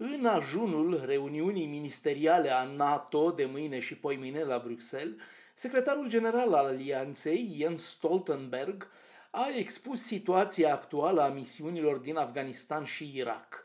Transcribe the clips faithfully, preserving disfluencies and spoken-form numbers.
În ajunul reuniunii ministeriale a NATO de mâine și poimâine la Bruxelles, secretarul general al Alianței, Jens Stoltenberg, a expus situația actuală a misiunilor din Afganistan și Irak.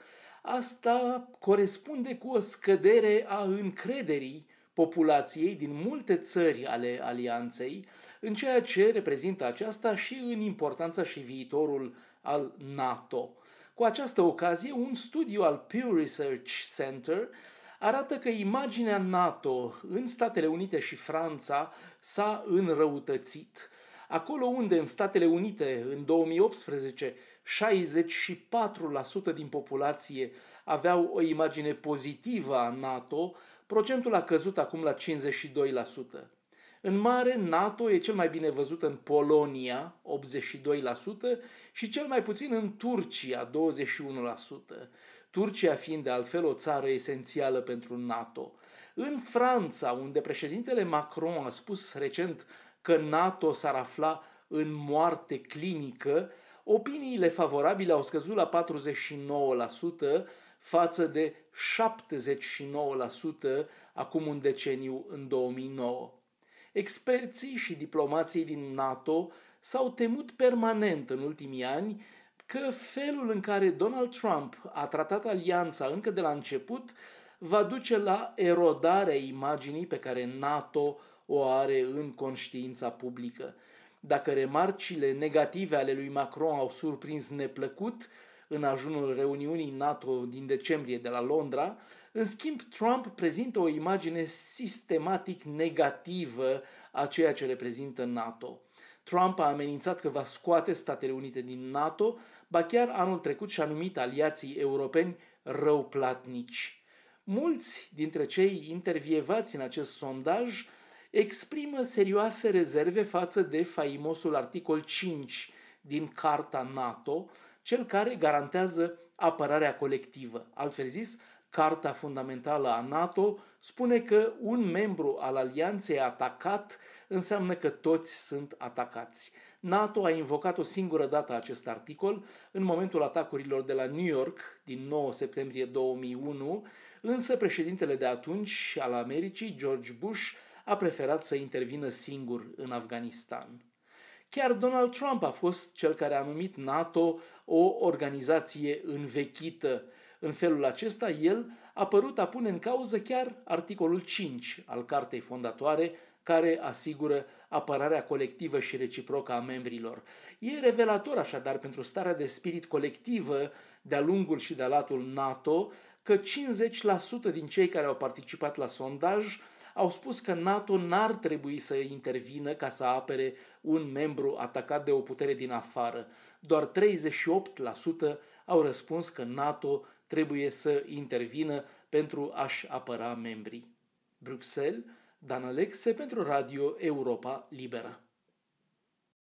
Asta corespunde cu o scădere a încrederii populației din multe țări ale Alianței în ceea ce reprezintă aceasta și în importanța și viitorul al NATO. Cu această ocazie, un studiu al Pew Research Center arată că imaginea NATO în Statele Unite și Franța s-a înrăutățit. Acolo unde în Statele Unite în două mii optsprezece șaizeci și patru la sută din populație aveau o imagine pozitivă a NATO, procentul a căzut acum la cincizeci și doi la sută. În mare, NATO e cel mai bine văzut în Polonia, optzeci și doi la sută, și cel mai puțin în Turcia, douăzeci și unu la sută. Turcia fiind de altfel o țară esențială pentru NATO. În Franța, unde președintele Macron a spus recent că NATO s-ar afla în moarte clinică, opiniile favorabile au scăzut la patruzeci și nouă la sută față de șaptezeci și nouă la sută acum un deceniu în două mii nouă. Experții și diplomații din NATO s-au temut permanent în ultimii ani că felul în care Donald Trump a tratat alianța încă de la început va duce la erodarea imaginii pe care NATO o are în conștiința publică. Dacă remarcile negative ale lui Macron au surprins neplăcut în ajunul reuniunii NATO din decembrie de la Londra, în schimb Trump prezintă o imagine sistematic negativă a ceea ce reprezintă NATO. Trump a amenințat că va scoate Statele Unite din NATO, ba chiar anul trecut și-a numit aliații europeni răuplatnici. Mulți dintre cei intervievați în acest sondaj exprimă serioase rezerve față de faimosul articol cinci din Carta NATO, cel care garantează apărarea colectivă. Altfel zis, Carta fundamentală a NATO spune că un membru al alianței atacat înseamnă că toți sunt atacați. NATO a invocat o singură dată acest articol în momentul atacurilor de la New York din nouă septembrie două mii unu, însă președintele de atunci al Americii, George Bush, a preferat să intervină singur în Afganistan. Chiar Donald Trump a fost cel care a numit NATO o organizație învechită. În felul acesta, el a părut a pune în cauză chiar articolul cinci al Cartei Fondatoare, care asigură apărarea colectivă și reciprocă a membrilor. E revelator așadar pentru starea de spirit colectivă de-a lungul și de-a latul NATO că cincizeci la sută din cei care au participat la sondaj au spus că NATO n-ar trebui să intervină ca să apere un membru atacat de o putere din afară. Doar treizeci și opt la sută au răspuns că NATO trebuie să intervină pentru a-și apăra membrii. Bruxelles, Dan Alexe pentru Radio Europa Liberă.